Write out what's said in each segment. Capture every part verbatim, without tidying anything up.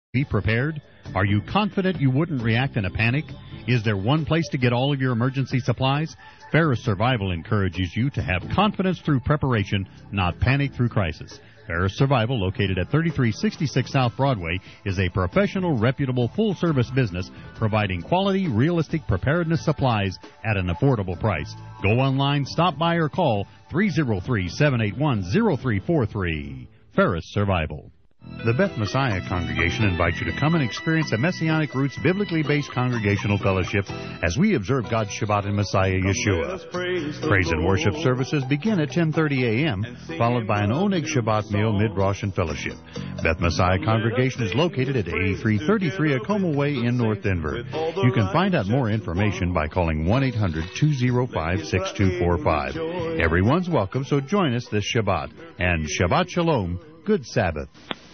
Be prepared? Are you confident you wouldn't react in a panic? Is there one place to get all of your emergency supplies? Ferris Survival encourages you to have confidence through preparation, not panic through crisis. Ferris Survival, located at thirty-three sixty-six South Broadway, is a professional, reputable, full-service business providing quality, realistic preparedness supplies at an affordable price. Go online, stop by, or call three oh three, seven eight one, oh three four three. Ferris Survival. The Beth Messiah Congregation invites you to come and experience a Messianic Roots biblically-based congregational fellowship as we observe God's Shabbat in Messiah Yeshua. Praise and worship services begin at ten thirty a.m., followed by an Oneg Shabbat meal, mid-Rosh, and fellowship. Beth Messiah Congregation is located at eighty-three thirty-three Acoma Way in North Denver. You can find out more information by calling one eight hundred, two oh five, six two four five. Everyone's welcome, so join us this Shabbat. And Shabbat Shalom, good Sabbath.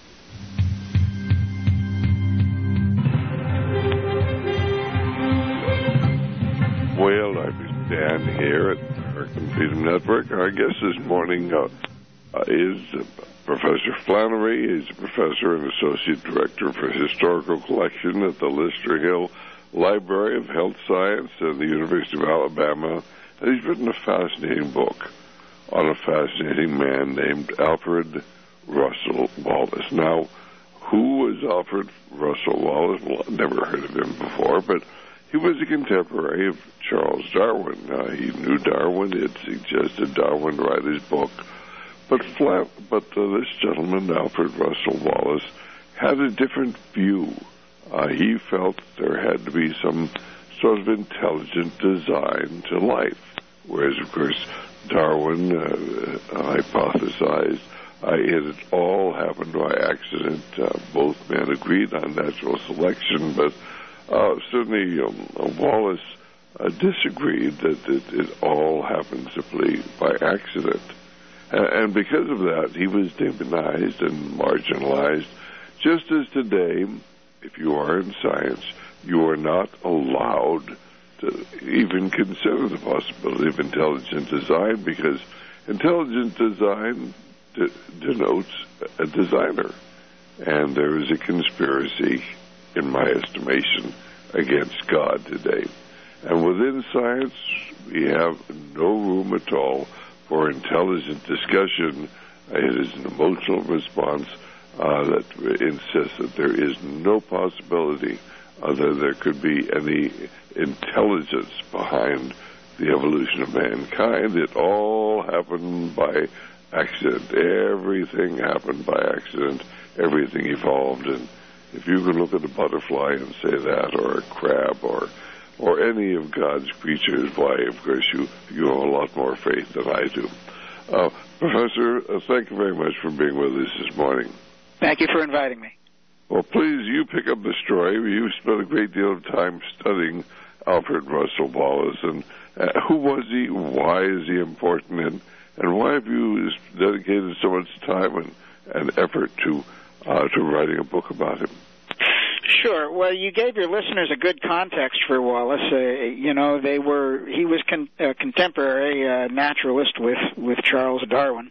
Well, I'm Dan here at the American Freedom Network. Our guest this morning uh, uh, is uh, Professor Flannery. He's a professor and associate director for historical collection at the Lister Hill Library of Health Science at the University of Alabama. And he's written a fascinating book on a fascinating man named Alfred Russel Wallace. Now, who was Alfred Russel Wallace? Well, I've never heard of him before, but he was a contemporary of Charles Darwin. Uh, he knew Darwin. It suggested Darwin write his book. But flat, but uh, this gentleman, Alfred Russel Wallace, had a different view. Uh, he felt there had to be some sort of intelligent design to life, whereas, of course, Darwin uh, hypothesized uh, it had all happened by accident. Uh, both men agreed on natural selection, but Uh, certainly, um, Wallace uh, disagreed that it, it all happened simply by accident. And, and because of that, he was demonized and marginalized. Just as today, if you are in science, you are not allowed to even consider the possibility of intelligent design, because intelligent design de- denotes a designer. And there is a conspiracy, in my estimation, against God today. And within science, we have no room at all for intelligent discussion. It is an emotional response uh, that insists that there is no possibility uh, that there could be any intelligence behind the evolution of mankind. It all happened by accident. Everything happened by accident. Everything evolved, and if you can look at a butterfly and say that, or a crab, or or any of God's creatures, why, of course, you, you have a lot more faith than I do. Uh, Professor, uh, thank you very much for being with us this morning. Thank you for inviting me. Well, please, you pick up the story. You spent a great deal of time studying Alfred Russel Wallace, and uh, who was he, why is he important, and, and why have you dedicated so much time and, and effort to Uh, to writing a book about him? Sure. Well, you gave your listeners a good context for Wallace. Uh, you know, they were he was con- a contemporary uh, naturalist with, with Charles Darwin,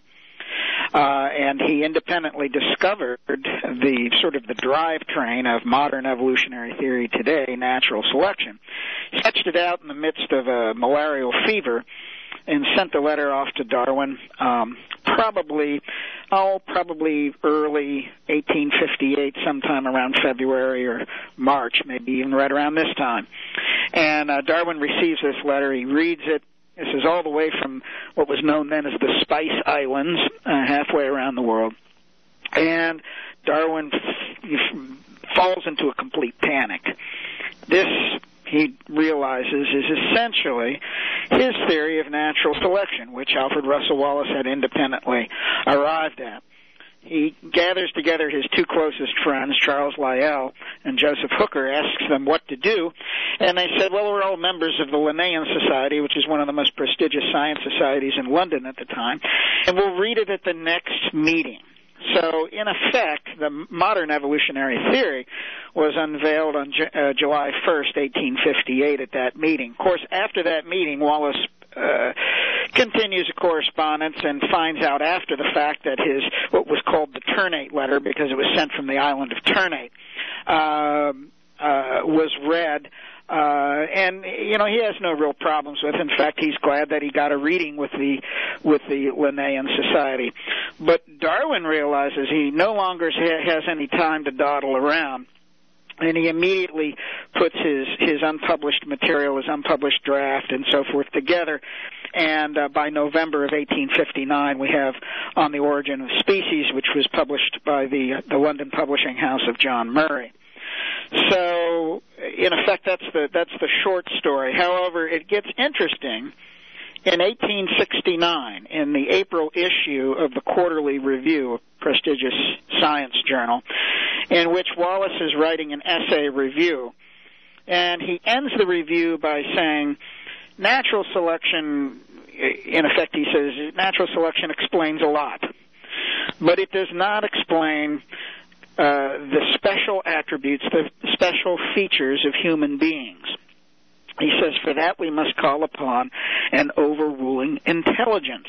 uh, and he independently discovered the sort of the drivetrain of modern evolutionary theory today, natural selection. He sketched it out in the midst of a malarial fever and sent the letter off to Darwin, um, probably, oh, probably early eighteen fifty-eight, sometime around February or March, maybe even right around this time. And uh, Darwin receives this letter. He reads it. This is all the way from what was known then as the Spice Islands, uh, halfway around the world. And Darwin f- falls into a complete panic. This, he realizes, is essentially his theory of natural selection, which Alfred Russel Wallace had independently arrived at. He gathers together his two closest friends, Charles Lyell and Joseph Hooker, asks them what to do, and they said, well, we're all members of the Linnaean Society, which is one of the most prestigious science societies in London at the time, and we'll read it at the next meeting. So, in effect, the modern evolutionary theory was unveiled on J- uh, July first, eighteen fifty-eight at that meeting. Of course, after that meeting, Wallace uh, continues a correspondence and finds out after the fact that his, what was called the Ternate letter, because it was sent from the island of Ternate, uh, uh, was read. Uh, and, you know, he has no real problems with it. In fact, he's glad that he got a reading with the, with the Linnaean Society. But Darwin realizes he no longer ha- has any time to dawdle around. And he immediately puts his, his unpublished material, his unpublished draft, and so forth together. And uh, by November of eighteen fifty-nine, we have On the Origin of Species, which was published by the, the London publishing house of John Murray. So, in effect, that's the that's the short story. However, it gets interesting in eighteen sixty-nine, in the April issue of the Quarterly Review, a prestigious science journal, in which Wallace is writing an essay review. And he ends the review by saying, natural selection, in effect, he says, natural selection explains a lot, but it does not explain Uh, the special attributes, the special features of human beings. He says, for that we must call upon an overruling intelligence.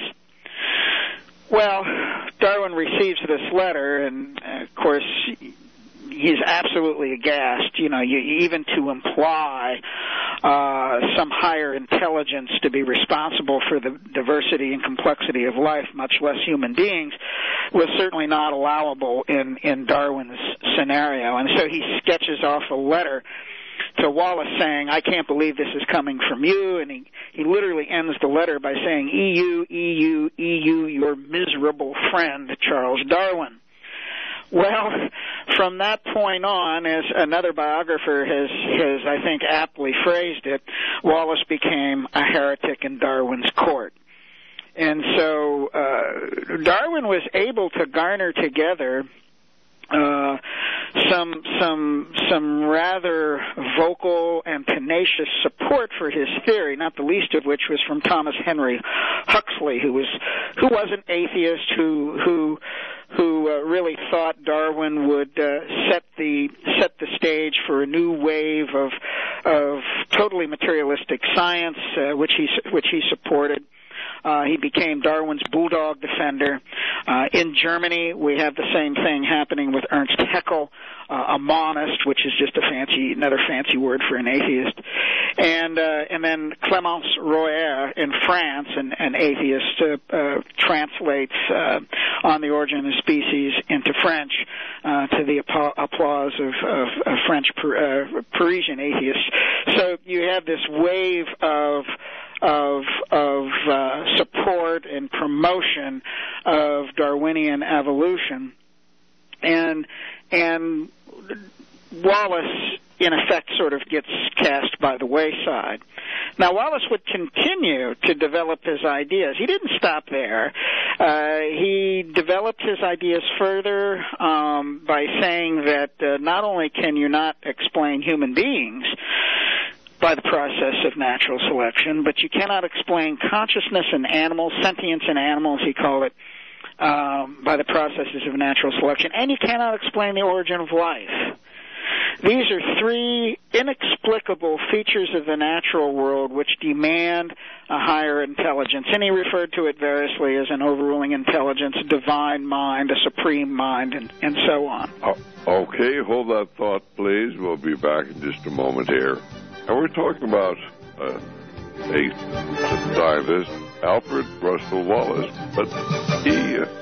Well, Darwin receives this letter, and, uh, of course, he's absolutely aghast, you know, you, even to imply uh, some higher intelligence to be responsible for the diversity and complexity of life, much less human beings, was certainly not allowable in, in Darwin's scenario. And so he sketches off a letter to Wallace saying, I can't believe this is coming from you, and he, he literally ends the letter by saying, E U, E U, E U, your miserable friend, Charles Darwin. Well, from that point on, as another biographer has, has, I think, aptly phrased it, Wallace became a heretic in Darwin's court. And so uh, Darwin was able to garner together uh, some some some rather vocal and tenacious support for his theory, not the least of which was from Thomas Henry Huxley, who was who was an atheist who who who uh, really thought Darwin would uh, set the set the stage for a new wave of of totally materialistic science, uh, which he which he supported. Uh, he became Darwin's bulldog defender. Uh, in Germany, we have the same thing happening with Ernst Haeckel, uh, a monist, which is just a fancy, another fancy word for an atheist. And uh, and then Clémence Royer in France, an, an atheist, uh, uh, translates uh, On the Origin of Species into French uh, to the applause of, of, of French uh, Parisian atheists. So you have this wave of of of uh, support and promotion of Darwinian evolution, and and Wallace in effect sort of gets cast by the wayside. Now, Wallace would continue to develop his ideas. He didn't stop there. Uh, he developed his ideas further um, by saying that uh, not only can you not explain human beings by the process of natural selection, but you cannot explain consciousness in animals, sentience in animals, he called it, um, by the processes of natural selection, and you cannot explain the origin of life. These are three inexplicable features of the natural world which demand a higher intelligence, and he referred to it variously as an overruling intelligence, a divine mind, a supreme mind, and, and so on. Oh, okay, hold that thought, please. We'll be back in just a moment here. And we're talking about uh, a scientist, Alfred Russel Wallace, but he... Uh,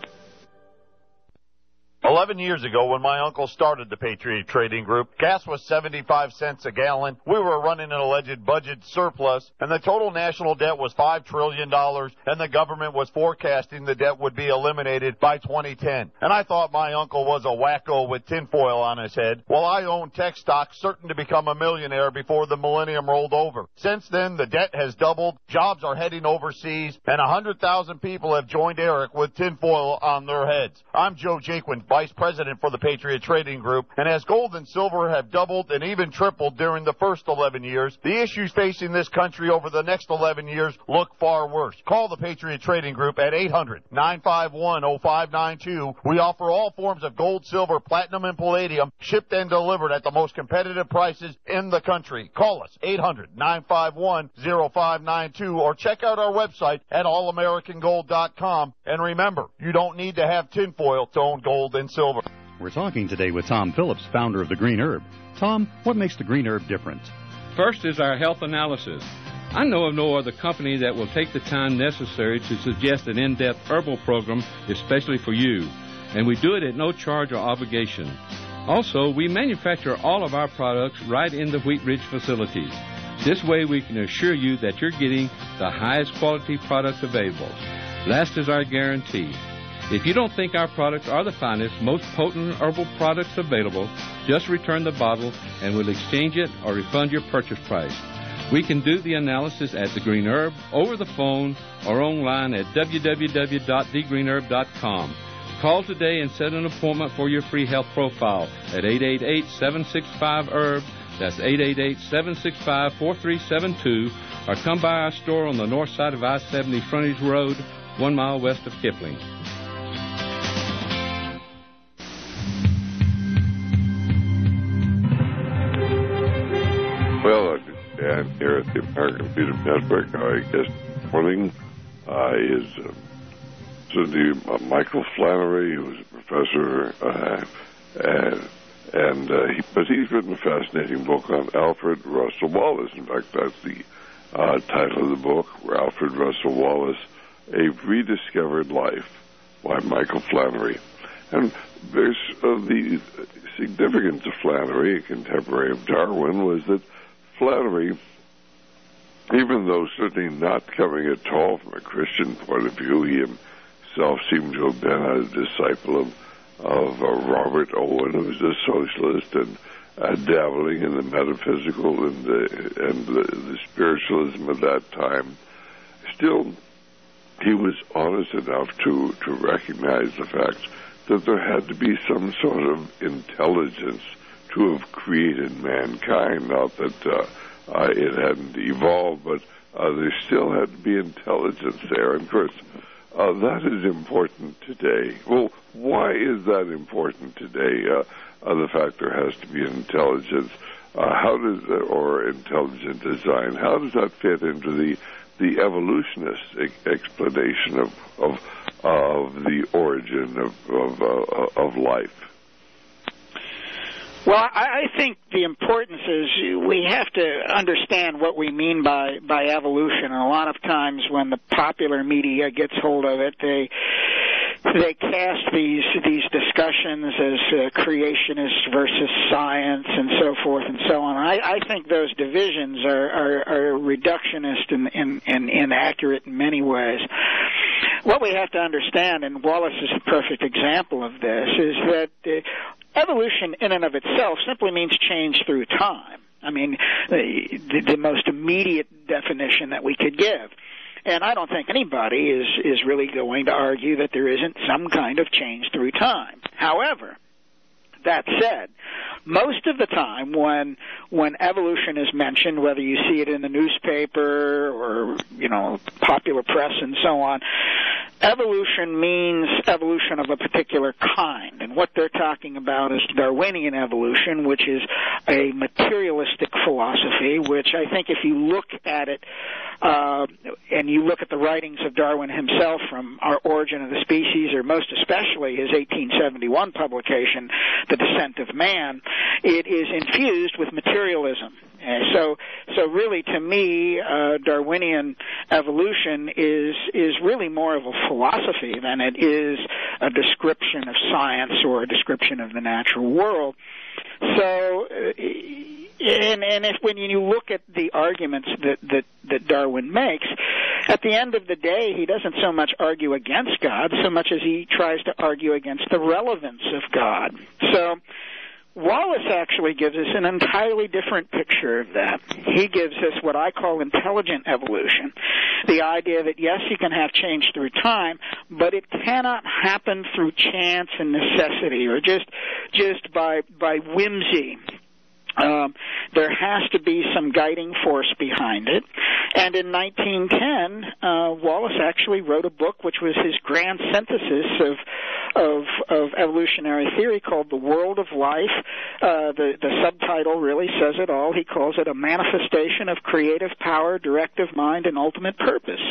Eleven years ago, when my uncle started the Patriot Trading Group, gas was seventy-five cents a gallon. We were running an alleged budget surplus, and the total national debt was five trillion dollars, and the government was forecasting the debt would be eliminated by twenty ten. And I thought my uncle was a wacko with tinfoil on his head, while I owned tech stocks certain to become a millionaire before the millennium rolled over. Since then, the debt has doubled, jobs are heading overseas, and one hundred thousand people have joined Eric with tinfoil on their heads. I'm Joe Jaquin. vice president for the Patriot Trading Group. And as gold and silver have doubled and even tripled during the first eleven years, the issues facing this country over the next eleven years look far worse. Call the Patriot Trading Group at eight hundred, nine five one, oh five nine two. We offer all forms of gold, silver, platinum, and palladium, shipped and delivered at the most competitive prices in the country. Call us, eight hundred, nine five one, oh five nine two, or check out our website at all american gold dot com. And remember, you don't need to have tinfoil to own gold and silver. We're talking today with Tom Phillips, founder of the Green Herb. Tom, what makes the Green Herb different? First is our health analysis. I know of no other company that will take the time necessary to suggest an in-depth herbal program, especially for you. And we do it at no charge or obligation. Also, we manufacture all of our products right in the Wheat Ridge facilities. This way we can assure you that you're getting the highest quality products available. Last is our guarantee. If you don't think our products are the finest, most potent herbal products available, just return the bottle and we'll exchange it or refund your purchase price. We can do the analysis at The Green Herb, over the phone, or online at w w w dot the green herb dot com. Call today and set an appointment for your free health profile at eight eight eight, seven six five, herb. That's eight eight eight, seven six five, four three seven two. Or come by our store on the north side of I seventy Frontage Road, one mile west of Kipling. Well, I'm Dan here at the American Freedom Network. Our guest this morning uh, is uh, Cindy, uh, Michael Flannery, who's a professor, uh, and, and uh, he, but he's written a fascinating book on Alfred Russel Wallace. In fact, that's the uh, title of the book, Alfred Russel Wallace, A Rediscovered Life by Michael Flannery. And there's uh, the significance of Flannery, a contemporary of Darwin, was that Flannery, even though certainly not coming at all from a Christian point of view, he himself seemed to have been a disciple of, of uh, Robert Owen, who was a socialist, and uh, dabbling in the metaphysical and, the, and the, the spiritualism of that time. Still, he was honest enough to, to recognize the fact that there had to be some sort of intelligence to have created mankind. Not that uh, uh, it hadn't evolved, but uh, there still had to be intelligence there. And of course, uh, that is important today. Well, why is that important today? Uh, uh, the fact there has to be intelligence. Uh, how does that, or intelligent design? How does that fit into the the evolutionist e- explanation of of of the origin of of, uh, of life? Well, I think the importance is we have to understand what we mean by, by evolution. And a lot of times when the popular media gets hold of it, they they cast these these discussions as uh, creationist versus science and so forth and so on. I, I think those divisions are, are, are reductionist and, and, and inaccurate in many ways. What we have to understand, and Wallace is the perfect example of this, is that uh, evolution in and of itself simply means change through time. I mean, the, the, the most immediate definition that we could give. And I don't think anybody is, is really going to argue that there isn't some kind of change through time. However, that said, most of the time when when evolution is mentioned, whether you see it in the newspaper or, you know, popular press and so on, evolution means evolution of a particular kind. And what they're talking about is Darwinian evolution, which is a materialistic philosophy, which I think if you look at it uh, and you look at the writings of Darwin himself from Our Origin of the Species, or most especially his eighteen seventy-one publication, The Descent of Man, it is infused with materialism. Uh, so, so really, to me, uh, Darwinian evolution is is really more of a philosophy than it is a description of science or a description of the natural world. So, uh, and and if when you look at the arguments that, that that Darwin makes, at the end of the day, he doesn't so much argue against God so much as he tries to argue against the relevance of God. So, Wallace actually gives us an entirely different picture of that. He gives us what I call intelligent evolution, the idea that, yes, you can have change through time, but it cannot happen through chance and necessity or just just by by whimsy. Um, there has to be some guiding force behind it. And in nineteen ten, uh, Wallace actually wrote a book which was his grand synthesis of of, of evolutionary theory called The World of Life. Uh, the, the subtitle really says it all. He calls it a manifestation of creative power, directive mind, and ultimate purpose.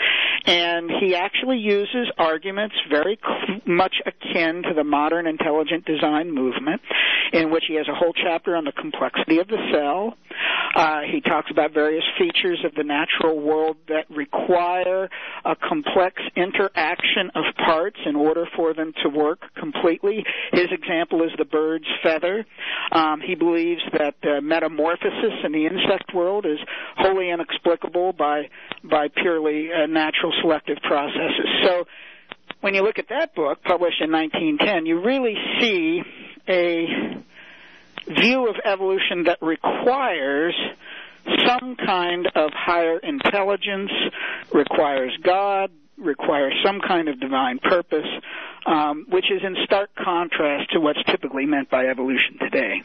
And he actually uses arguments very cl- much akin to the modern intelligent design movement, in which he has a whole chapter on the complexity of the cell. Uh, he talks about various features of the natural world that require a complex interaction of parts in order for them to work completely. His example is the bird's feather. Um, he believes that uh, metamorphosis in the insect world is wholly inexplicable by by purely uh, natural selective processes. So when you look at that book, published in nineteen ten, you really see a view of evolution that requires some kind of higher intelligence, requires God, requires some kind of divine purpose, um, which is in stark contrast to what's typically meant by evolution today.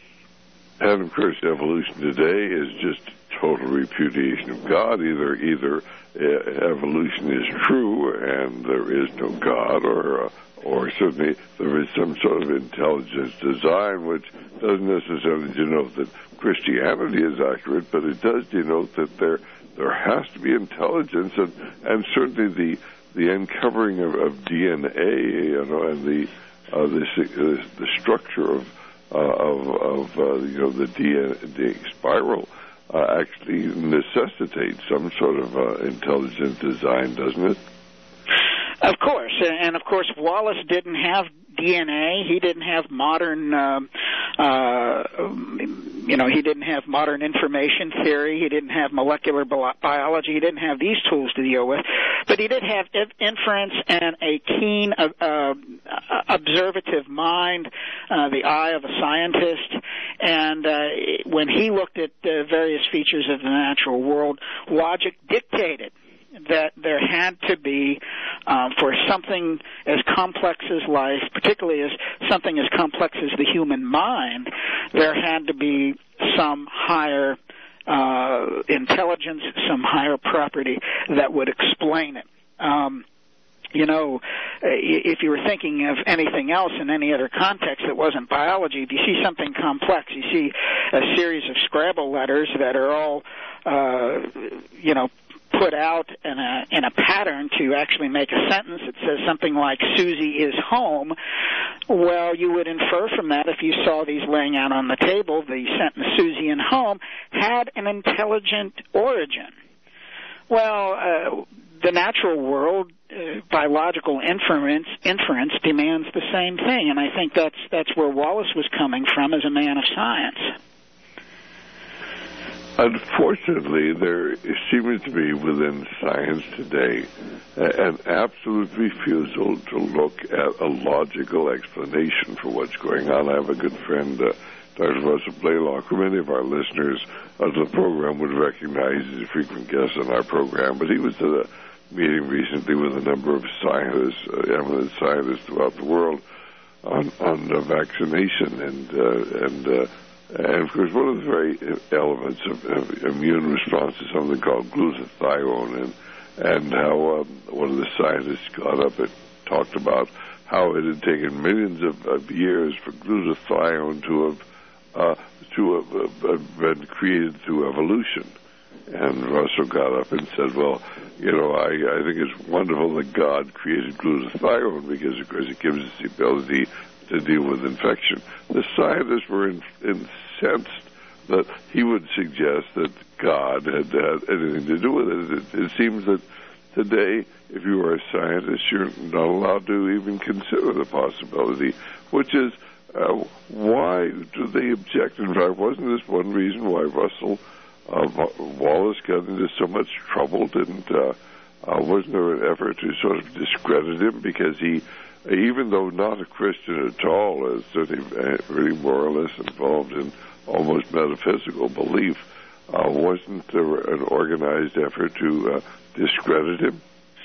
And, of course, evolution today is just total repudiation of God. Either either uh, evolution is true and there is no God, or uh, or certainly there is some sort of intelligence design, which doesn't necessarily denote that Christianity is accurate, but it does denote that there there has to be intelligence, and, and certainly the the uncovering of, of D N A, you know, and the uh, this, uh, the structure of uh, of, of uh, you know the D N A spiral uh, actually necessitates some sort of uh, intelligent design, doesn't it? Of course, and of course Wallace didn't have D N A. He didn't have modern, uh, uh, you know, he didn't have modern information theory. He didn't have molecular biology. He didn't have these tools to deal with. But he did have inference and a keen uh, uh, observative mind, uh, the eye of a scientist. And uh, when he looked at uh, various features of the natural world, logic dictated that there had to be, um, for something as complex as life, particularly as something as complex as the human mind, there had to be some higher uh, intelligence, some higher property that would explain it. Um, you know, if you were thinking of anything else in any other context that wasn't biology, if you see something complex, you see a series of Scrabble letters that are all, uh, you know, put out in a in a pattern to actually make a sentence that says something like Susie is home. Well, you would infer from that, if you saw these laying out on the table, the sentence Susie in home had an intelligent origin. Well, uh, the natural world, uh, biological inference inference demands the same thing, and I think that's that's where Wallace was coming from as a man of science. Unfortunately, there seems to be within science today an absolute refusal to look at a logical explanation for what's going on. I have a good friend, uh, Doctor Russell Blaylock, who many of our listeners of the program would recognize as a frequent guest on our program, but he was at a meeting recently with a number of scientists, uh, eminent scientists throughout the world, on, on uh, vaccination and uh, and uh, And, of course, one of the very elements of, of immune response is something called glutathione, and, and how um, one of the scientists got up and talked about how it had taken millions of, of years for glutathione to have, uh, to have uh, been created through evolution. And Russell got up and said, well, you know, I, I think it's wonderful that God created glutathione because, of course, it gives us the ability to deal with infection. The scientists were in, incensed that he would suggest that God had had anything to do with it. It, it seems that today, if you are a scientist, you're not allowed to even consider the possibility, which is, uh, why do they object? In fact, wasn't this one reason why Russell uh, Wallace got into so much trouble? Didn't uh, uh, wasn't there an effort to sort of discredit him because he even though not a Christian at all, is certainly really more or less involved in almost metaphysical belief, uh, wasn't there an organized effort to uh, discredit him?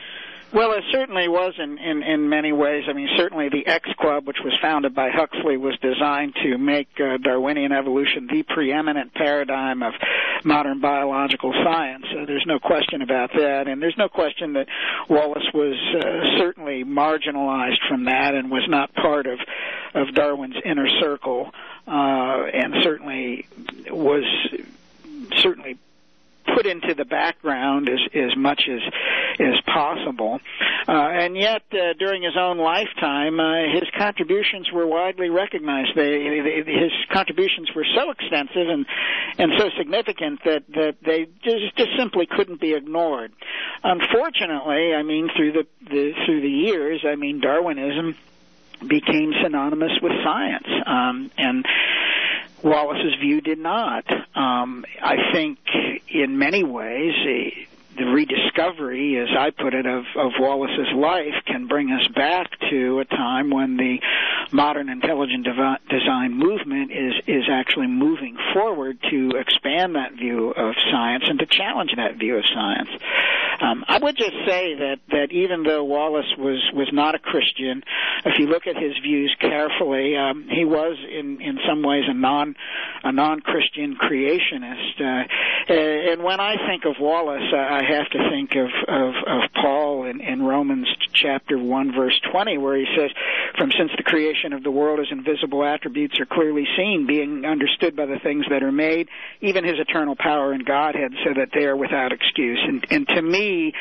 Well, it certainly was in, in, in many ways. I mean, certainly the X Club, which was founded by Huxley, was designed to make uh, Darwinian evolution the preeminent paradigm of modern biological science. So there's no question about that. And there's no question that Wallace was uh, certainly marginalized from that and was not part of, of Darwin's inner circle, uh, and certainly was certainly put into the background as, as much as as possible. Uh, and yet, uh, during his own lifetime, uh, his contributions were widely recognized. They, they, his contributions were so extensive and, and so significant that, that they just, just simply couldn't be ignored. Unfortunately, I mean, through the, the through the years, I mean, Darwinism became synonymous with science, um, and Wallace's view did not. Um, I think in many ways, uh, the rediscovery, as I put it, of, of Wallace's life can bring us back to a time when the modern intelligent devi- design movement is, is actually moving forward to expand that view of science and to challenge that view of science. Um, I would just say that, that even though Wallace was, was not a Christian, if you look at his views carefully, um, he was in, in some ways a non a non-Christian creationist. Uh, and when I think of Wallace, I have to think of, of, of Paul in, in Romans chapter one, verse twenty, where he says, "From since the creation of the world his invisible attributes are clearly seen, being understood by the things that are made, even his eternal power and Godhead, so that they are without excuse." And, and to me,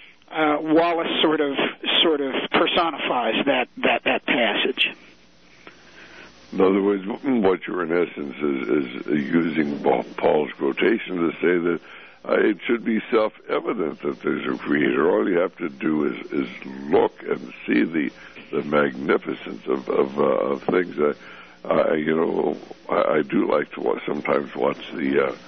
uh, Wallace sort of sort of personifies that, that, that passage. In other words, what you're in essence is, is using Paul's quotation to say that uh, it should be self-evident that there's a creator. All you have to do is, is look and see the the magnificence of of, uh, of things. Uh, uh, you know, I, I do like to watch, sometimes watch the uh,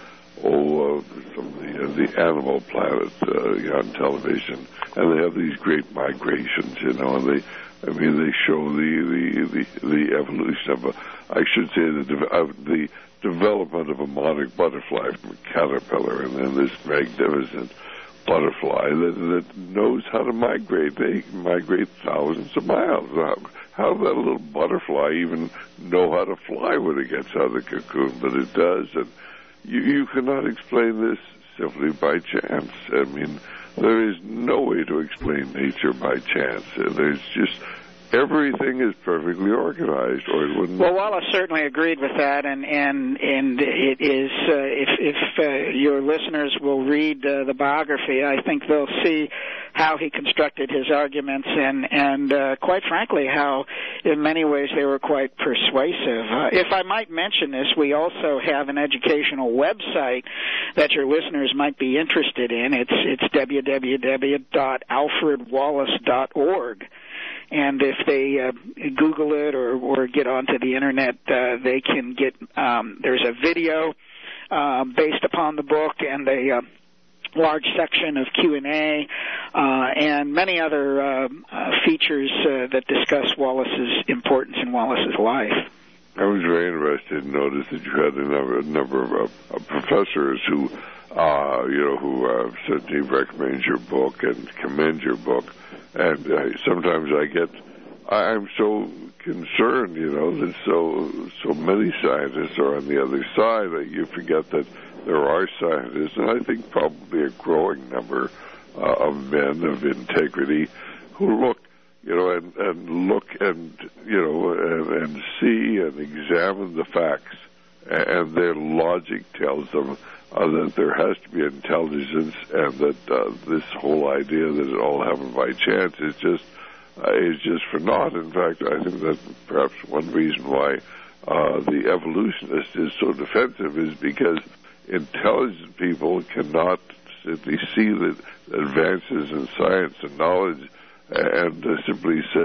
oh uh, some of the, uh, the Animal Planet uh, on television, and they have these great migrations. You know, and they. I mean, they show the the, the, the evolution of a, I should say, the de- of the development of a monarch butterfly from a caterpillar, and then this magnificent butterfly that, that knows how to migrate. They migrate thousands of miles. How, how does that little butterfly even know how to fly when it gets out of the cocoon? But it does, and you, you cannot explain this simply by chance. I mean, there is no way to explain nature by chance. There's just everything is perfectly organized, or it wouldn't. Well, Wallace certainly agreed with that, and and and it is uh, if if uh, your listeners will read uh, the biography, I think they'll see how he constructed his arguments, and and uh, quite frankly, how in many ways they were quite persuasive. Uh, if I might mention this, we also have an educational website that your listeners might be interested in. It's it's w w w dot alfred wallace dot org. And if they uh, Google it or, or get onto the Internet, uh, they can get, um, there's a video uh, based upon the book and a uh, large section of Q and A uh, and many other uh, uh, features uh, that discuss Wallace's importance in Wallace's life. I was very interested in notice that you had a number, a number of uh, professors who, uh, you know, who uh, certainly recommend your book and commend your book. And uh, sometimes I get, I'm so concerned, you know, that so so many scientists are on the other side that you forget that there are scientists, and I think probably a growing number uh, of men of integrity who look, you know, and, and look and, you know, and, and see and examine the facts, and their logic tells them Uh, that there has to be intelligence, and that uh, this whole idea that it all happened by chance is just uh, is just for naught. In fact, I think that perhaps one reason why uh, the evolutionist is so defensive is because intelligent people cannot simply see the advances in science and knowledge and uh, simply say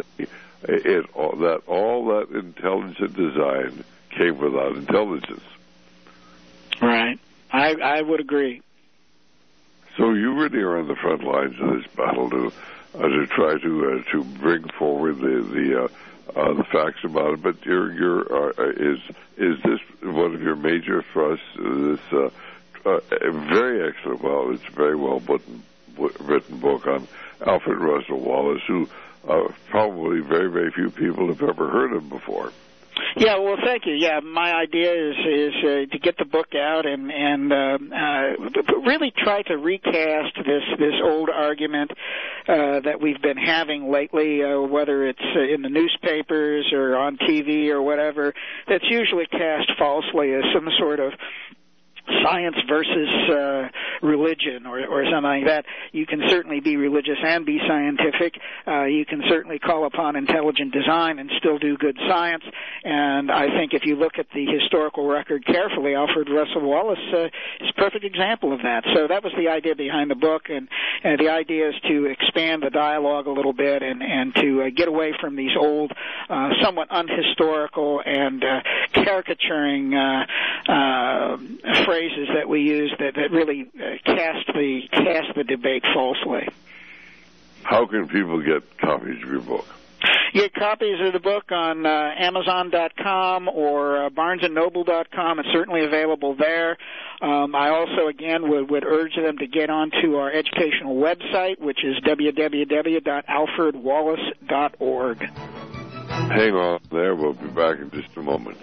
it all, that all that intelligent design came without intelligence. Right. I, I would agree. So you really are on the front lines of this battle to uh, to try to uh, to bring forward the the uh, uh, the facts about it. But your your uh, is is this one of your major thrusts? This uh, uh, very excellent. Well, it's a very well written, written book on Alfred Russel Wallace, who uh, probably very very few people have ever heard of before. Yeah, well, thank you. Yeah, my idea is is uh, to get the book out and and uh, uh, really try to recast this this old argument uh, that we've been having lately, uh, whether it's in the newspapers or on T V or whatever. That's usually cast falsely as some sort of science versus uh, religion or, or something like that. You can certainly be religious and be scientific. Uh, you can certainly call upon intelligent design and still do good science. And I think if you look at the historical record carefully, Alfred Russel Wallace uh, is a perfect example of that. So that was the idea behind the book, and, and the idea is to expand the dialogue a little bit and, and to uh, get away from these old, uh, somewhat unhistorical and uh, caricaturing uh, uh, phrases that we use that, that really uh, cast the cast the debate falsely. How can people get copies of your book? You get copies of the book on uh, Amazon dot com or uh, Barnes and Noble dot com. It's certainly available there. Um, I also, again, would, would urge them to get onto our educational website, which is w w w dot alfred wallace dot org. Hang on there. We'll be back in just a moment.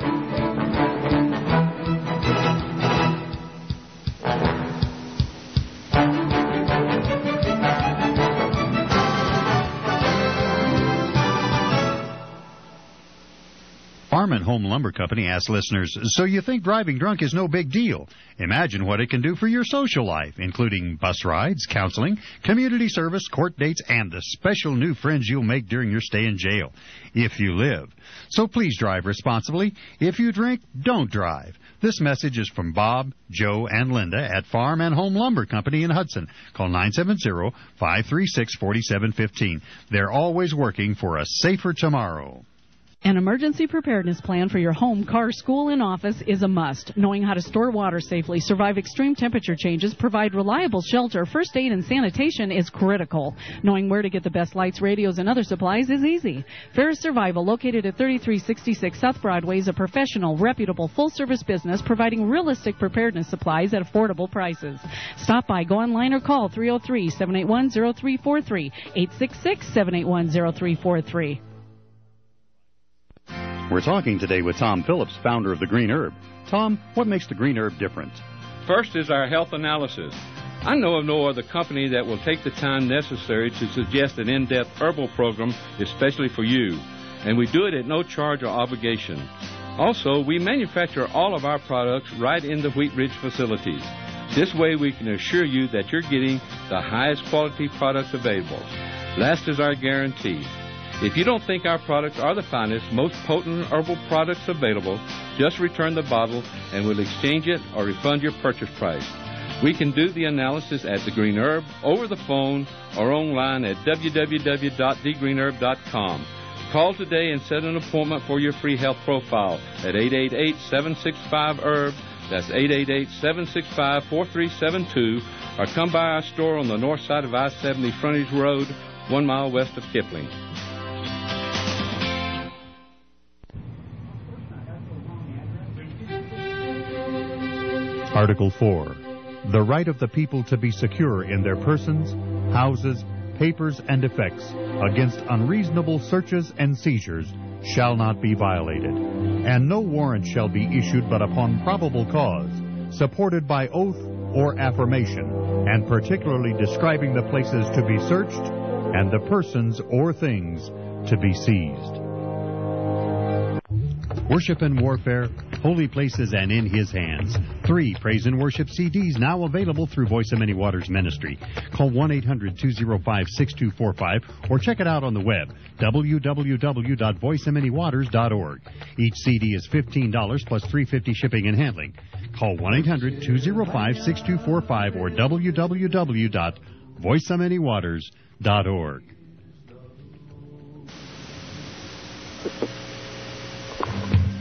Farm and Home Lumber Company asks listeners, so you think driving drunk is no big deal? Imagine what it can do for your social life, including bus rides, counseling, community service, court dates, and the special new friends you'll make during your stay in jail, if you live. So please drive responsibly. If you drink, don't drive. This message is from Bob, Joe, and Linda at Farm and Home Lumber Company in Hudson. Call nine seven zero, five three six, four seven one five. They're always working for a safer tomorrow. An emergency preparedness plan for your home, car, school, and office is a must. Knowing how to store water safely, survive extreme temperature changes, provide reliable shelter, first aid, and sanitation is critical. Knowing where to get the best lights, radios, and other supplies is easy. Ferris Survival, located at thirty-three sixty-six South Broadway, is a professional, reputable, full-service business providing realistic preparedness supplies at affordable prices. Stop by, go online, or call three oh three, seven eight one, oh three four three, eight six six, seven eight one, oh three four three. We're talking today with Tom Phillips, founder of The Green Herb. Tom, what makes The Green Herb different? First is our health analysis. I know of no other company that will take the time necessary to suggest an in-depth herbal program especially for you, and we do it at no charge or obligation. Also, we manufacture all of our products right in the Wheat Ridge facilities. This way we can assure you that you're getting the highest quality products available. Last is our guarantee. If you don't think our products are the finest, most potent herbal products available, just return the bottle and we'll exchange it or refund your purchase price. We can do the analysis at The Green Herb, over the phone, or online at w w w dot the green herb dot com. Call today and set an appointment for your free health profile at eight eight eight, seven six five, herb. That's eight eight eight, seven six five, four three seven two. Or come by our store on the north side of I seventy Frontage Road, one mile west of Kipling. Article four. The right of the people to be secure in their persons, houses, papers, and effects against unreasonable searches and seizures shall not be violated, and no warrant shall be issued but upon probable cause, supported by oath or affirmation, and particularly describing the places to be searched and the persons or things to be seized. Worship and Warfare, Holy Places and In His Hands. Three Praise and Worship C Ds now available through Voice of Many Waters Ministry. Call one eight hundred, two oh five, six two four five or check it out on the web, w w w dot voice of many waters dot org. Each C D is fifteen dollars plus three dollars and fifty cents shipping and handling. Call one eight hundred, two oh five, six two four five or w w w dot voice of many waters dot org.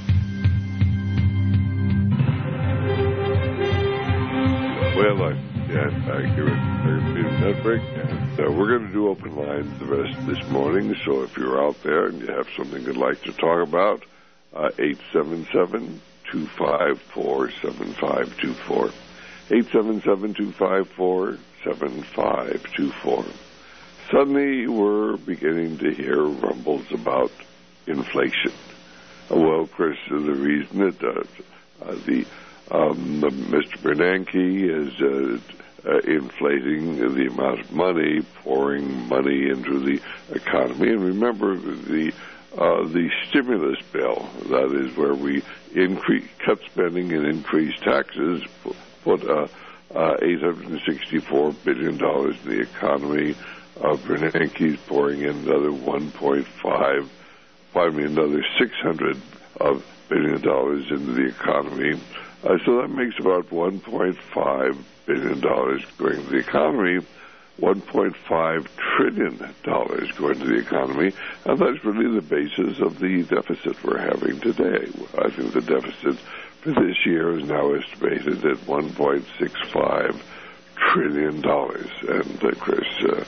Well, I, and uh, here at the American Freedom Network. And uh, we're going to do open lines the rest of this morning. So if you're out there and you have something you'd like to talk about, uh, eight seven seven, two five four, seven five two four. eight seven seven, two five four, seven five two four. Suddenly, we're beginning to hear rumbles about inflation. Well, of course, the reason that uh, uh, the um, Mister Bernanke is uh, uh, inflating the amount of money, pouring money into the economy. And remember, the uh, the stimulus bill, that is where we increase, cut spending and increase taxes, put uh, uh, eight hundred sixty-four billion dollars in the economy. Uh, Bernanke's pouring in another one point five, pardon me, another six hundred of billion dollars into the economy. Uh, so that makes about one point five billion dollars going to the economy, one point five trillion dollars going to the economy, and that's really the basis of the deficit we're having today. I think the deficit for this year is now estimated at one point six five trillion dollars, and of course, uh,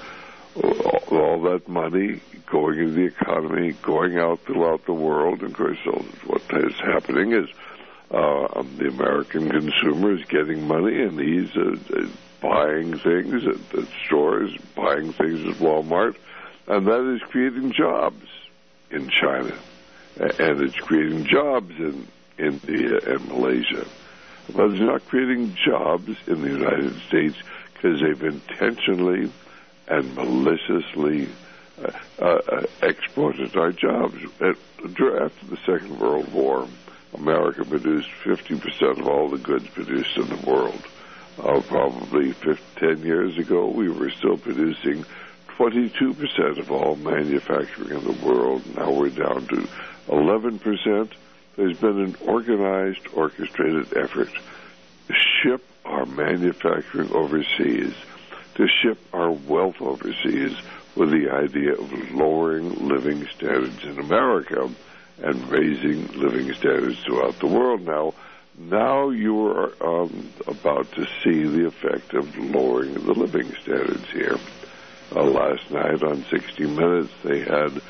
all that money going into the economy, going out throughout the world. And of course, what is happening is uh, the American consumer is getting money, and he's uh, buying things at, at stores, buying things at Walmart, and that is creating jobs in China, and it's creating jobs in India and Malaysia. But it's not creating jobs in the United States because they've intentionally and maliciously uh, uh, exported our jobs. At, after the Second World War, America produced fifty percent of all the goods produced in the world. Uh, probably fifty, ten years ago, we were still producing twenty-two percent of all manufacturing in the world. Now we're down to eleven percent. There's been an organized, orchestrated effort to ship our manufacturing overseas, to ship our wealth overseas, with the idea of lowering living standards in America and raising living standards throughout the world. Now, now you are um, about to see the effect of lowering the living standards here. Uh, last night on sixty minutes, they had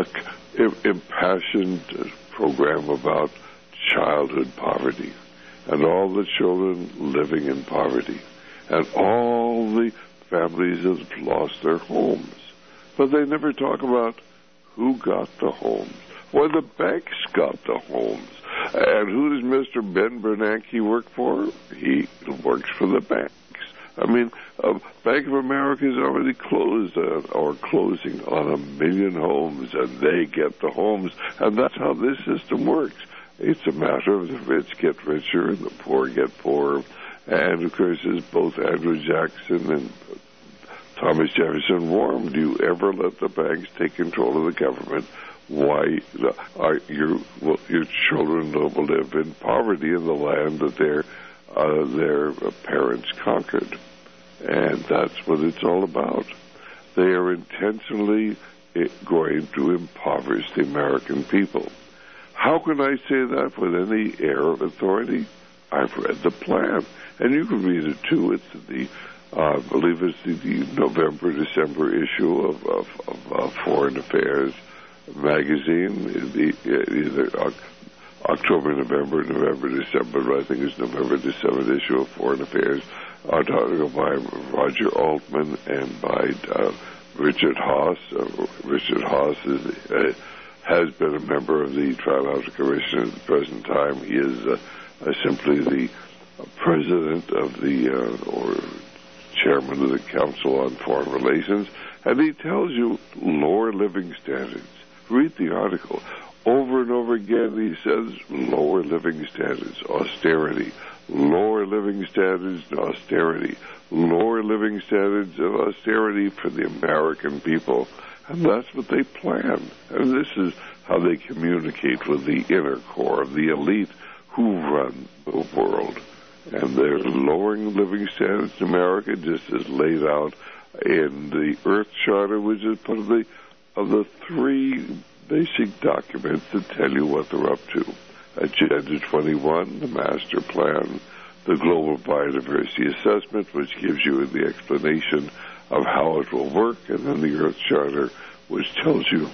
an impassioned program about childhood poverty and all the children living in poverty and all the families that have lost their homes. But they never talk about who got the homes. Well, the banks got the homes. And who does Mister Ben Bernanke work for? He works for the banks. I mean, uh, Bank of America has already closed uh, or closing on a million homes, and they get the homes. And that's how this system works. It's a matter of the rich get richer and the poor get poorer. And, of course, as both Andrew Jackson and Thomas Jefferson warned, do you ever let the banks take control of the government? Why are your well, your children will live in poverty in the land that their uh, their parents conquered? And that's what it's all about. They are intentionally going to impoverish the American people. How can I say that with any air of authority? I've read the plan, and you can read it too. It's the uh, I believe it's the, the November, December issue of, of, of uh, Foreign Affairs magazine, the, either October, November, November, December, but I think it's November, December issue of Foreign Affairs, article by Roger Altman and by uh, Richard Haass. Uh, Richard Haass is, uh, has been a member of the Trilateral Commission at the present time. He is uh, uh, simply the uh, president of the, uh, or chairman of the Council on Foreign Relations, and he tells you lower living standards. Read the article. Over and over again, he says lower living standards, austerity, lower living standards and austerity, lower living standards and austerity for the American people. And that's what they plan. And this is how they communicate with the inner core of the elite who run the world. And they're lowering living standards in America, just as laid out in the Earth Charter, which is part of the of the three basic documents that tell you what they're up to. Agenda twenty-one, the Master Plan, the Global Biodiversity Assessment, which gives you the explanation of how it will work, and then the Earth Charter, which tells you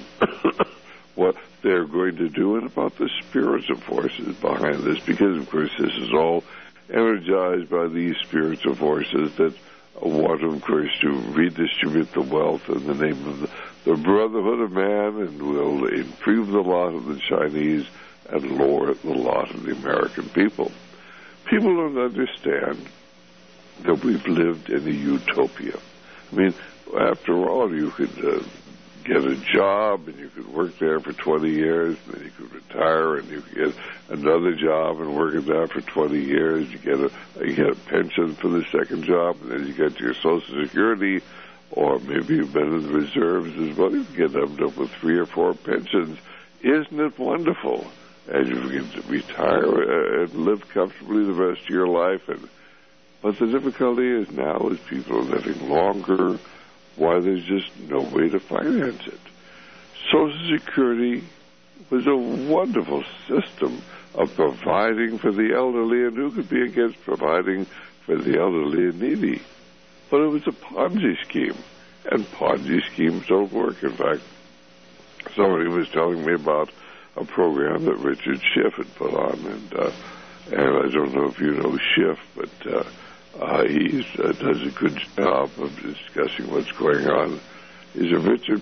what they're going to do and about the spiritual forces behind this, because, of course, this is all energized by these spiritual forces that want, of course, to redistribute the wealth in the name of the, the brotherhood of man, and will improve the lot of the Chinese and lower the lot of the American people. People don't understand that we've lived in a utopia. I mean, after all, you could uh, get a job and you could work there for twenty years, and then you could retire and you could get another job and work at that for twenty years. You get a you get a pension for the second job, and then you get your Social Security, or maybe you've been in the reserves as well. You can get up with three or four pensions. Isn't it wonderful? And you can retire and live comfortably the rest of your life. And but the difficulty is now is people are living longer. Why there's just no way to finance it. Social Security was a wonderful system of providing for the elderly, and who could be against providing for the elderly and needy? But it was a Ponzi scheme, and Ponzi schemes don't work. In fact, somebody was telling me about a program that Richard Schiff had put on, and uh, and I don't know if you know Schiff, but uh, Uh, he uh, does a good job of discussing what's going on. He's a Richard,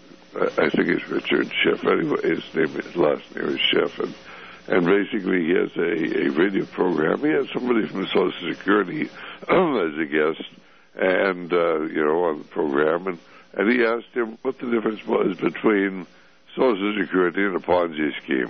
I think it's Richard Schiff. Anyway, his name, his last name is Schiff, and and basically he has a, a radio program. He has somebody from Social Security um, as a guest, and uh, you know, on the program, and and he asked him what the difference was between Social Security and a Ponzi scheme,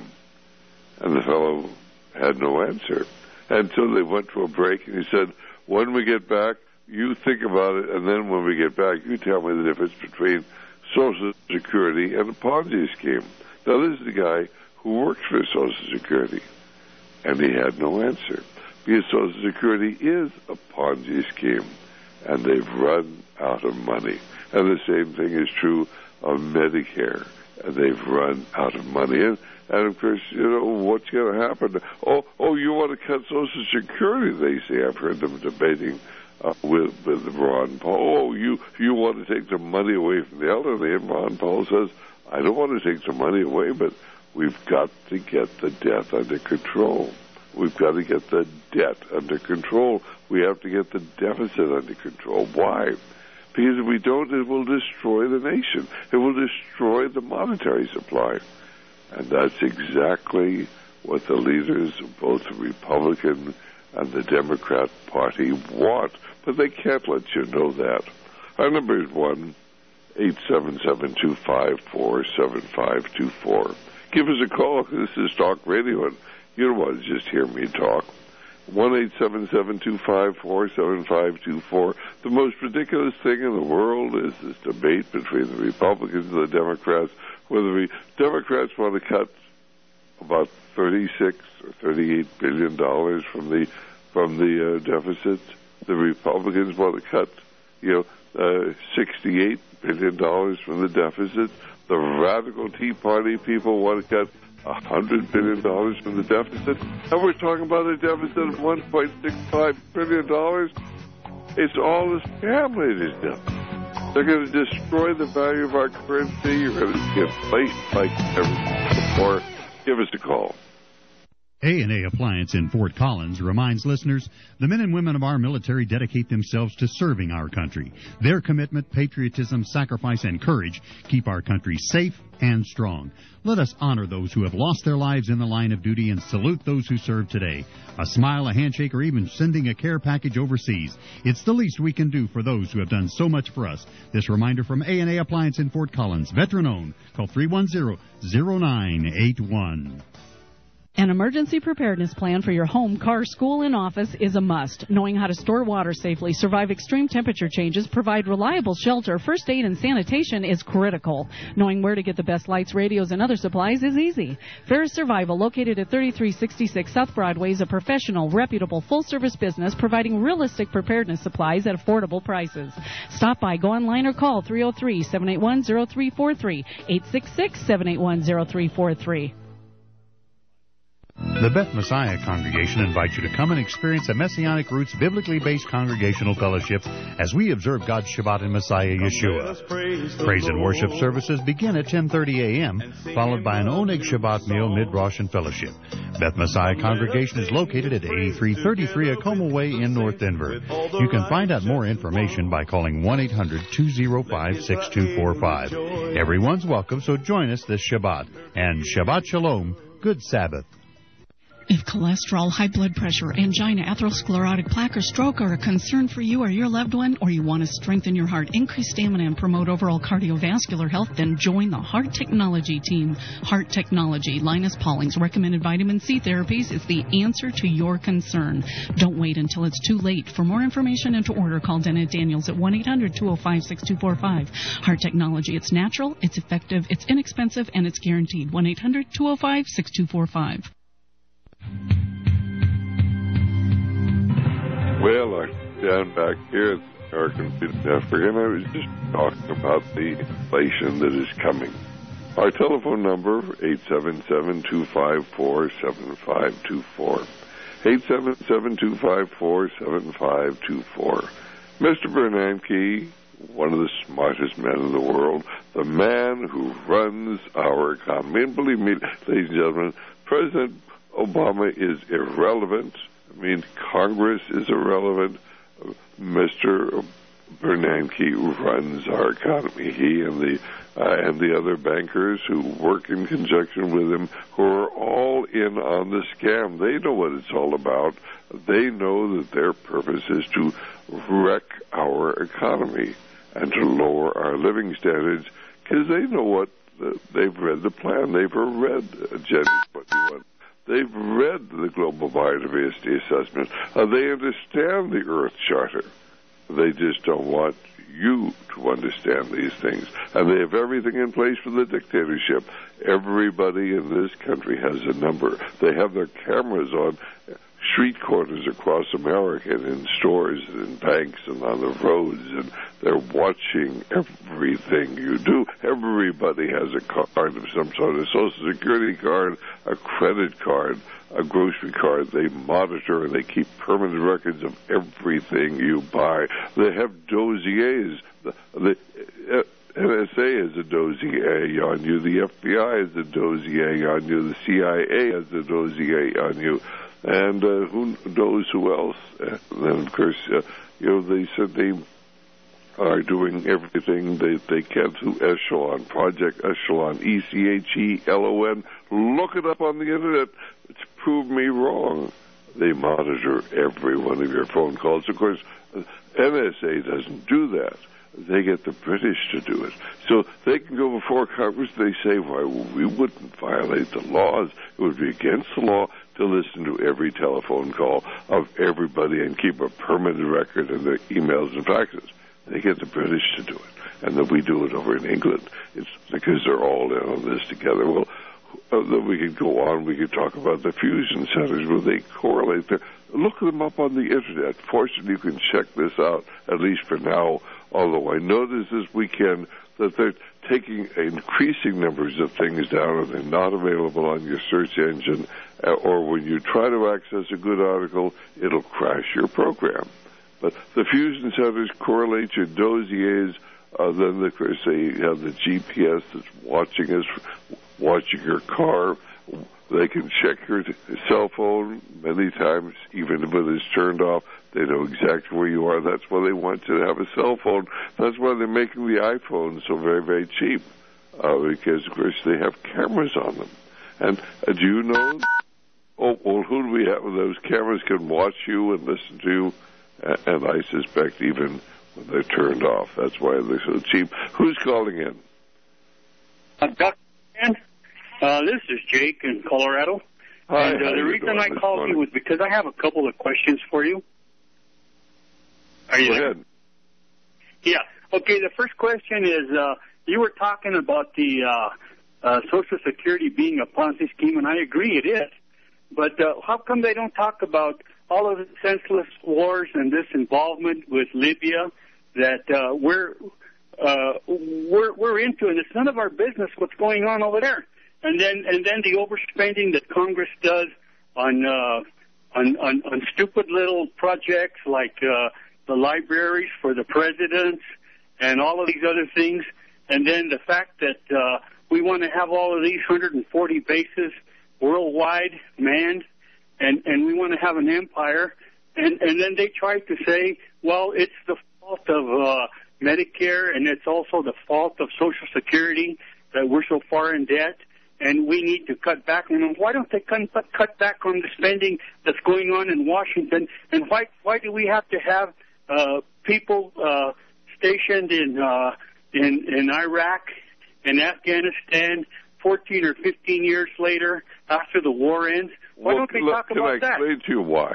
and the fellow had no answer until they went to a break, and he said, when we get back, you think about it, and then when we get back, you tell me the difference between Social Security and a Ponzi scheme. Now, this is the guy who works for Social Security, and he had no answer, because Social Security is a Ponzi scheme, and they've run out of money. And the same thing is true of Medicare, and they've run out of money. And, and of course, you know, what's going to happen? Oh, oh, you want to cut Social Security, they say. I've heard them debating uh, with, with Ron Paul. Oh, you, you want to take the money away from the elderly. And Ron Paul says, I don't want to take the money away, but we've got to get the debt under control. We've got to get the debt under control. We have to get the deficit under control. Why? Because if we don't, it will destroy the nation. It will destroy the monetary supply. And that's exactly what the leaders of both the Republican and the Democrat Party want. But they can't let you know that. Our number is one eight seven seven, two five four, seven five two four. Give us a call. This is Talk Radio, and you don't want to just hear me talk. one eight seven seven, two five four, seven five two four. The most ridiculous thing in the world is this debate between the Republicans and the Democrats, whether the Democrats want to cut about thirty-six or thirty-eight billion dollars from the from the uh, deficit. The Republicans want to cut, you know, uh, sixty-eight billion dollars from the deficit. The radical Tea Party people want to cut one hundred billion dollars from the deficit. And we're talking about a deficit of one point six five trillion dollars. It's all a scam, ladies and gentlemen. They're going to destroy the value of our currency. You're going to get placed like never before. Give us a call. A and A Appliance in Fort Collins reminds listeners the men and women of our military dedicate themselves to serving our country. Their commitment, patriotism, sacrifice, and courage keep our country safe and strong. Let us honor those who have lost their lives in the line of duty and salute those who serve today. A smile, a handshake, or even sending a care package overseas. It's the least we can do for those who have done so much for us. This reminder from A and A Appliance in Fort Collins, veteran-owned. Call three one zero, zero nine eight one. An emergency preparedness plan for your home, car, school, and office is a must. Knowing how to store water safely, survive extreme temperature changes, provide reliable shelter, first aid, and sanitation is critical. Knowing where to get the best lights, radios, and other supplies is easy. Ferris Survival, located at thirty-three sixty-six South Broadway, is a professional, reputable, full-service business providing realistic preparedness supplies at affordable prices. Stop by, go online, or call three oh three, seven eight one, oh three four three, eight six six, seven eight one, oh three four three. The Beth Messiah Congregation invites you to come and experience a Messianic Roots biblically based congregational fellowship as we observe God's Shabbat in Messiah Yeshua. Praise and worship services begin at ten thirty a.m., followed by an Oneg Shabbat meal, mid-Rosh and fellowship. Beth Messiah Congregation is located at eighty-three thirty-three Acoma Way in North Denver. You can find out more information by calling one eight hundred two oh five six two four five. Everyone's welcome, so join us this Shabbat. And Shabbat Shalom, good Sabbath. If cholesterol, high blood pressure, angina, atherosclerotic plaque, or stroke are a concern for you or your loved one, or you want to strengthen your heart, increase stamina, and promote overall cardiovascular health, then join the Heart Technology team. Heart Technology, Linus Pauling's recommended vitamin C therapies, is the answer to your concern. Don't wait until it's too late. For more information and to order, call Dennett Daniels at one eight hundred two oh five six two four five. Heart Technology, it's natural, it's effective, it's inexpensive, and it's guaranteed. one eight hundred two oh five six two four five. Well, I stand back here at the American Freedom Network, and I was just talking about the inflation that is coming. Our telephone number, eight seven seven, two five four, seven five two four. eight seven seven, two five four, seven five two four. Mister Bernanke, one of the smartest men in the world, the man who runs our economy. And believe me, ladies and gentlemen, President Obama is irrelevant. I mean, Congress is irrelevant. Mister Bernanke runs our economy. He and the uh, and the other bankers who work in conjunction with him, who are all in on the scam. They know what it's all about. They know that their purpose is to wreck our economy and to lower our living standards, because they know what uh, they've read the plan. They've read Agenda twenty-one. They've read the Global Biodiversity Assessment. Uh, they understand the Earth Charter. They just don't want you to understand these things. And they have everything in place for the dictatorship. Everybody in this country has a number. They have their cameras on street corners across America and in stores and in banks and on the roads, and they're watching everything you do. Everybody has a card of some sort, a Social Security card, a credit card, a grocery card. They monitor and they keep permanent records of everything you buy. They have dossiers. The, the uh, N S A has a dossier on you. The F B I has a dossier on you. The C I A has a dossier on you. And uh, who knows who else? Uh, then, of course, uh, you know, they said they are doing everything they, they can through Echelon, Project Echelon, E C H E L O N. Look it up on the Internet. It's proved me wrong. They monitor every one of your phone calls. Of course, N S A doesn't do that. They get the British to do it. So they can go before Congress. They say, why, we wouldn't violate the laws. It would be against the law to listen to every telephone call of everybody and keep a permanent record of their emails and faxes. They get the British to do it. And then we do it over in England. It's because they're all in on this together. Well, uh, then we could go on. We could talk about the fusion centers where they correlate there. Look them up on the Internet. Fortunately, you can check this out, at least for now, although I noticed this weekend that they're taking increasing numbers of things down and they're not available on your search engine, or when you try to access a good article, it'll crash your program. But the fusion centers correlate your dossiers. Uh, then, of course, they have the G P S that's watching us, watching your car. They can check your cell phone many times, even if it is turned off. They know exactly where you are. That's why they want you to have a cell phone. That's why they're making the iPhones so very, very cheap, uh, because, of course, they have cameras on them. And uh, do you know, oh, well, who do we have? Those cameras can watch you and listen to you, and I suspect even when they're turned off. That's why they're so cheap. Who's calling in? Uh, Doctor Uh, this is Jake in Colorado. Hi, and uh, the reason I called you was because I have a couple of questions for you. Are you Go there? ahead. Yeah. Okay, the first question is, uh, you were talking about the uh, uh, Social Security being a Ponzi scheme, and I agree it is. But uh, how come they don't talk about all of the senseless wars and this involvement with Libya that uh, we're, uh, we're we're into, and it's none of our business what's going on over there. And then and then the overspending that Congress does on uh, on, on on stupid little projects like uh, the libraries for the presidents and all of these other things, and then the fact that uh, we want to have all of these one hundred forty bases worldwide manned, and and we want to have an empire, and and then they try to say, well, it's the fault of uh, Medicare, and it's also the fault of Social Security that we're so far in debt, and we need to cut back. And why don't they cut, cut back on the spending that's going on in Washington? And why why do we have to have uh, people uh, stationed in uh, in in Iraq and Afghanistan fourteen or fifteen years later after the war ends? Why well, don't they look, talk about that? Can I explain to you why?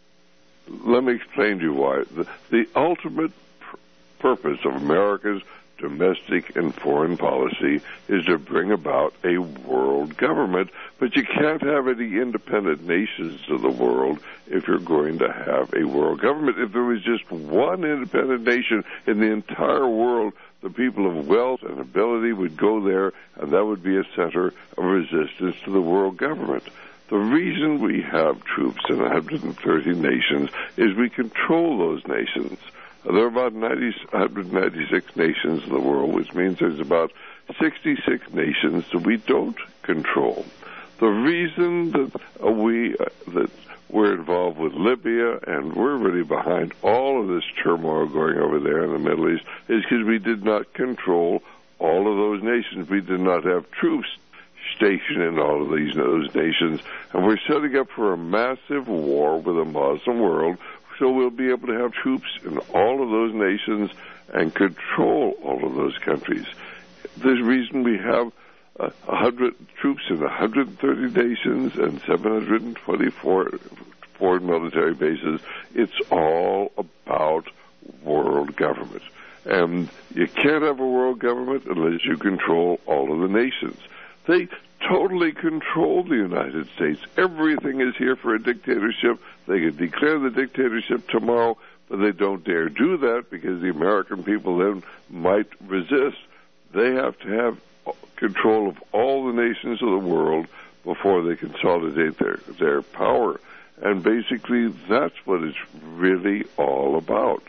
Let me explain to you why. The, the ultimate pr- purpose of America's domestic and foreign policy is to bring about a world government, but you can't have any independent nations of the world if you're going to have a world government. If there was just one independent nation in the entire world, the people of wealth and ability would go there, and that would be a center of resistance to the world government. The reason we have troops in one hundred thirty nations is we control those nations. There are about ninety, one hundred ninety-six nations in the world, which means there's about sixty-six nations that we don't control. The reason that uh, we uh, that we're involved with Libya and we're really behind all of this turmoil going over there in the Middle East is because we did not control all of those nations. We did not have troops stationed in all of these those nations, and we're setting up for a massive war with the Muslim world. So we'll be able to have troops in all of those nations and control all of those countries. There's reason we have uh, one hundred troops in one hundred thirty nations and seven hundred twenty-four foreign military bases. It's all about world government. And you can't have a world government unless you control all of the nations. They totally control the United States. Everything is here for a dictatorship. They could declare the dictatorship tomorrow, but they don't dare do that because the American people then might resist. They have to have control of all the nations of the world before they consolidate their, their power. And basically, that's what it's really all about.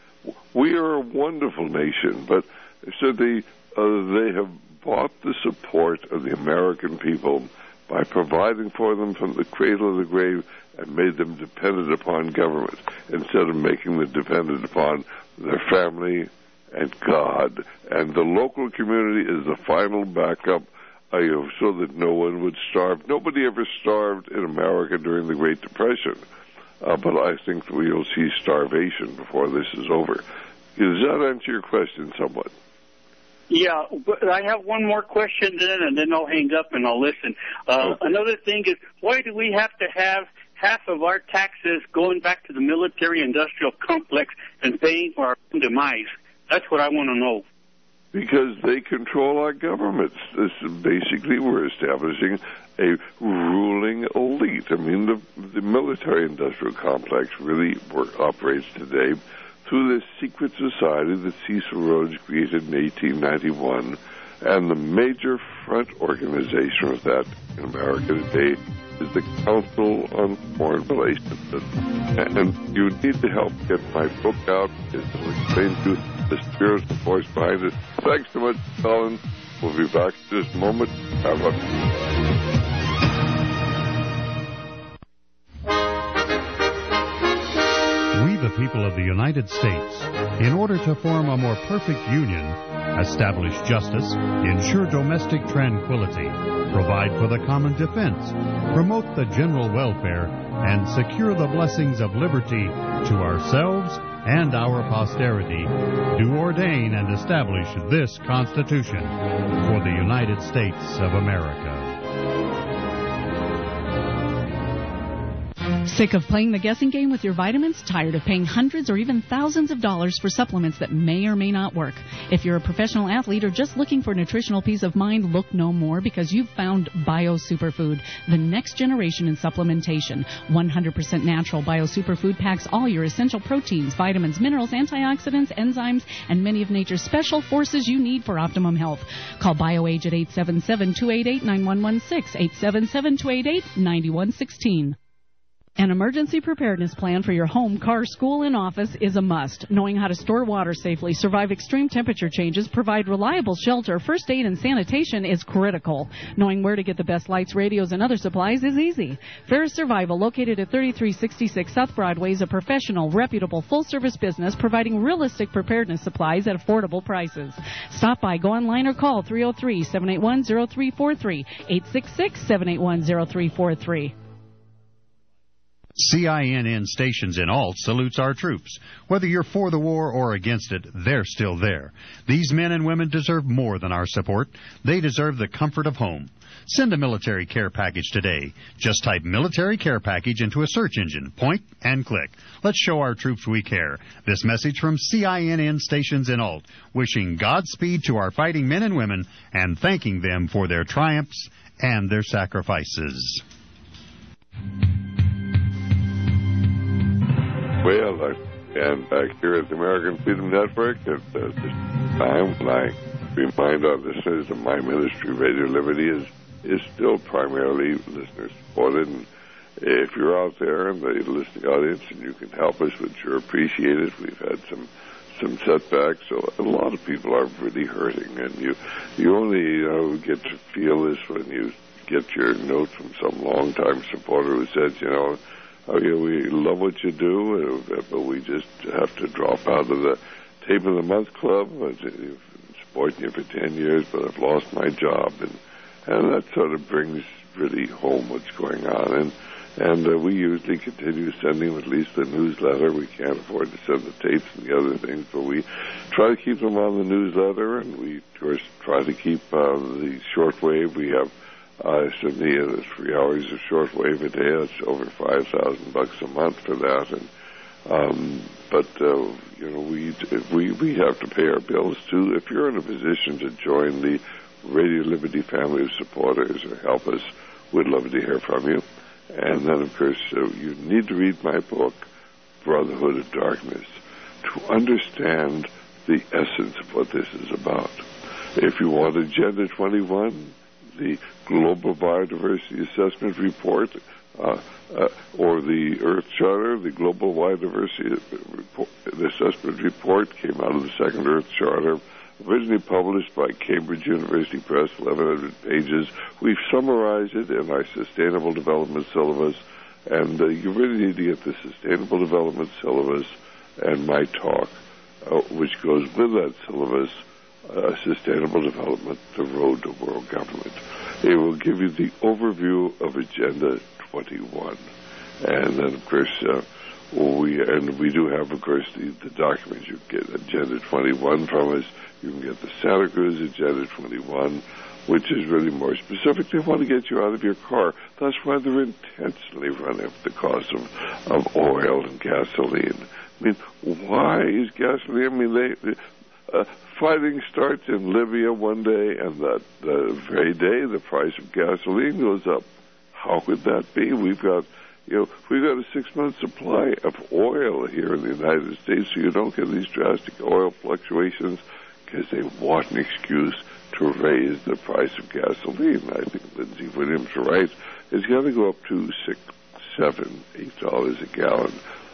We are a wonderful nation, but so they, uh, they have bought the support of the American people by providing for them from the cradle of the grave and made them dependent upon government instead of making them dependent upon their family and God. And the local community is the final backup uh, you know, so that no one would starve. Nobody ever starved in America during the Great Depression, uh, but I think that we'll see starvation before this is over. Does that answer your question somewhat? Yeah, but I have one more question then, and then I'll hang up and I'll listen. Uh, okay. Another thing is, why do we have to have half of our taxes going back to the military-industrial complex and paying for our own demise? That's what I want to know. Because they control our governments. This is basically, we're establishing a ruling elite. I mean, the, the military-industrial complex really work, operates today through this secret society that Cecil Rhodes created in eighteen ninety-one, and the major front organization of that in America today is the Council on Foreign Relations. And you need to help get my book out. It'll explain to you the spiritual force behind it. Thanks so much, Colin. We'll be back in just a moment. Have a We, the people of the United States, in order to form a more perfect union, establish justice, ensure domestic tranquility, provide for the common defense, promote the general welfare, and secure the blessings of liberty to ourselves and our posterity, do ordain and establish this Constitution for the United States of America. Sick of playing the guessing game with your vitamins? Tired of paying hundreds or even thousands of dollars for supplements that may or may not work? If you're a professional athlete or just looking for nutritional peace of mind, look no more, because you've found Bio Superfood, the next generation in supplementation. one hundred percent natural Bio Superfood packs all your essential proteins, vitamins, minerals, antioxidants, enzymes, and many of nature's special forces you need for optimum health. Call BioAge at eight seven seven, two eight eight, nine one one six, eight seven seven, two eight eight, nine one one six. An emergency preparedness plan for your home, car, school, and office is a must. Knowing how to store water safely, survive extreme temperature changes, provide reliable shelter, first aid, and sanitation is critical. Knowing where to get the best lights, radios, and other supplies is easy. Ferris Survival, located at thirty-three sixty-six South Broadway, is a professional, reputable, full-service business providing realistic preparedness supplies at affordable prices. Stop by, go online, or call three oh three, seven eight one, oh three four three, eight six six, seven eight one, oh three four three. C I N N Stations in Alt salutes our troops. Whether you're for the war or against it, they're still there. These men and women deserve more than our support. They deserve the comfort of home. Send a military care package today. Just type military care package into a search engine. Point and click. Let's show our troops we care. This message from C I N N Stations in Alt, wishing Godspeed to our fighting men and women and thanking them for their triumphs and their sacrifices. Well, I stand back here at the American Freedom Network at uh, this time when I remind our listeners that my ministry, Radio Liberty, is is still primarily listener-supported. And if you're out there in the listening audience and you can help us, we'd sure appreciate it. We've had some some setbacks, so a lot of people are really hurting. And you, you only you know, get to feel this when you get your note from some long-time supporter who says, you know, Oh, yeah, we love what you do, but we just have to drop out of the Tape of the Month Club. I've been supporting you for ten years, but I've lost my job. And, and that sort of brings really home what's going on. And, and uh, we usually continue sending at least the newsletter. We can't afford to send the tapes and the other things, but we try to keep them on the newsletter, and we, of course, try to keep uh, the shortwave. We have Uh, certainly, uh, three hours of shortwave a day. That's over five thousand bucks a month for that. And um, but uh, you know, we we we have to pay our bills too. If you're in a position to join the Radio Liberty family of supporters or help us, we'd love to hear from you. And then, of course, uh, you need to read my book, Brotherhood of Darkness, to understand the essence of what this is about. If you want Agenda twenty-one, the Global Biodiversity Assessment Report, uh, uh, or the Earth Charter, the Global Biodiversity Report, the Assessment Report came out of the Second Earth Charter, originally published by Cambridge University Press, eleven hundred pages. We've summarized it in our Sustainable Development Syllabus, and uh, you really need to get the Sustainable Development Syllabus and my talk, uh, which goes with that syllabus, Uh, Sustainable Development, The Road to World Government. It will give you the overview of Agenda twenty-one. And then, of course, uh, we and we do have, of course, the, the documents. You get Agenda twenty-one from us. You can get the Santa Cruz Agenda twenty-one, which is really more specific. They want to get you out of your car. That's why they're intentionally running up the cost of, of oil and gasoline. I mean, why is gasoline? I mean, they... they Uh, fighting starts in Libya one day, and that the very day the price of gasoline goes up. How could that be? We've got, you know, we've got a six-month supply of oil here in the United States, so you don't get these drastic oil fluctuations because they want an excuse to raise the price of gasoline. I think Lindsey Williams is right. It's got to go up to six, seven, eight dollars a gallon.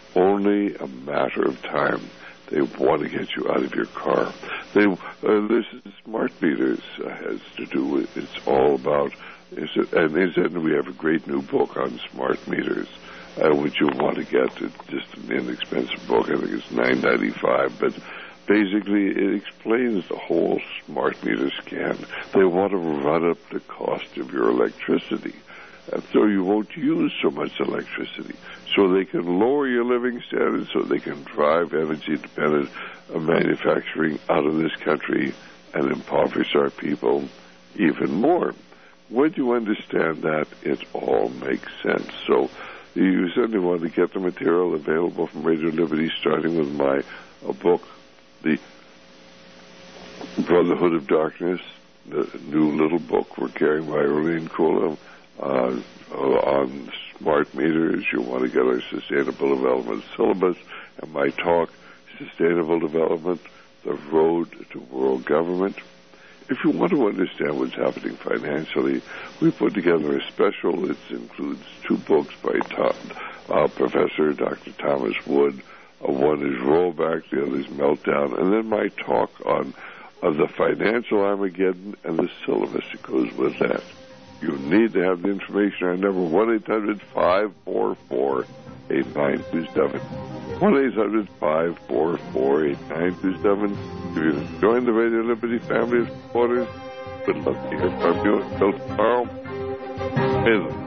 Only a matter of time. They want to get you out of your car. They, uh, this is smart meters uh, has to do with. It's all about. Is it, and they said we have a great new book on smart meters, uh, which you'll want to get. It's just an inexpensive book. I think it's nine ninety-five. But basically, it explains the whole smart meter scan. They want to run up the cost of your electricity, and so you won't use so much electricity. So they can lower your living standards, so they can drive energy-dependent manufacturing out of this country and impoverish our people even more. When you understand that, it all makes sense. So You certainly want to get the material available from Radio Liberty, starting with my uh, book, The Brotherhood of Darkness, the new little book we're carrying by Arlene Kula uh, uh, on smart meters. You want to get our Sustainable Development Syllabus, and my talk, Sustainable Development, The Road to World Government. If you want to understand what's happening financially, we put together a special. It includes two books by Tom, uh, Professor Doctor Thomas Wood. Uh, one is Rollback, the other is Meltdown, and then my talk on uh, the financial Armageddon and the syllabus that goes with that. You need to have the information. Our number, one eight hundred five four four eight nine two seven. one eight hundred five four four eight nine two seven. If you join the Radio Liberty family of supporters, we'd love to hear from you. Until tomorrow, may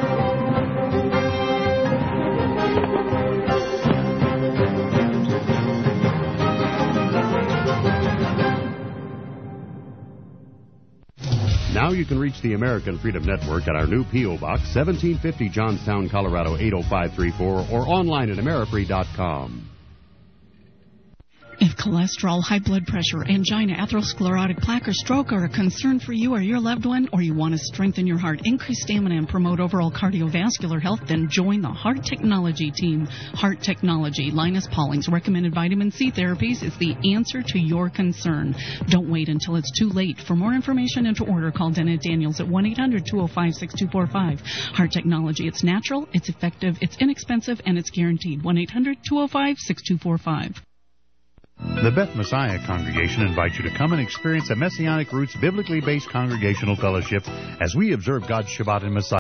Now you can reach the American Freedom Network at our new P O. Box, seventeen fifty Johnstown, Colorado, eight oh five three four, or online at amerifree dot com. If cholesterol, high blood pressure, angina, atherosclerotic plaque, or stroke are a concern for you or your loved one, or you want to strengthen your heart, increase stamina, and promote overall cardiovascular health, then join the Heart Technology team. Heart Technology, Linus Pauling's recommended vitamin C therapies, is the answer to your concern. Don't wait until it's too late. For more information and to order, call Dennett Daniels at one eight hundred two oh five six two four five. Heart Technology, it's natural, it's effective, it's inexpensive, and it's guaranteed. one eight hundred two oh five six two four five. The Beth Messiah Congregation invites you to come and experience a Messianic Roots biblically based congregational fellowship as we observe God's Shabbat in Messiah.